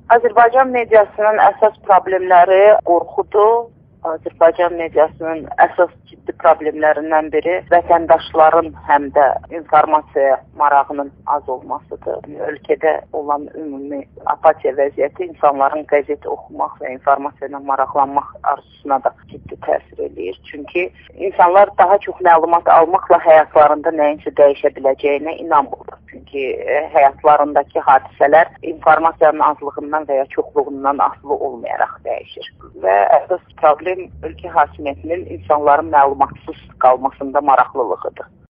Azərbaycan mediasının əsas problemləri qorxudur. Azərbaycan mediasının əsas ciddi problemlərindən biri vətəndaşların həm də informasiya marağının az olmasıdır. Ölkədə olan ümumi apatiya vəziyyəti insanların qəzet oxumaq və informasiya ilə maraqlanmaq arzusuna da ciddi təsir edir. Çünki insanlar daha çox məlumat almaqla həyatlarında nəyinsə dəyişə biləcəyinə inanmırlar. Çünki həyatlarındakı hadisələr informasiyanın azlığından və ya çoxluğundan asılı olmayaraq dəyişir. Və əsas problem ölkə hakimiyyətinin insanların məlumatsız qalmasında maraqlılığıdır.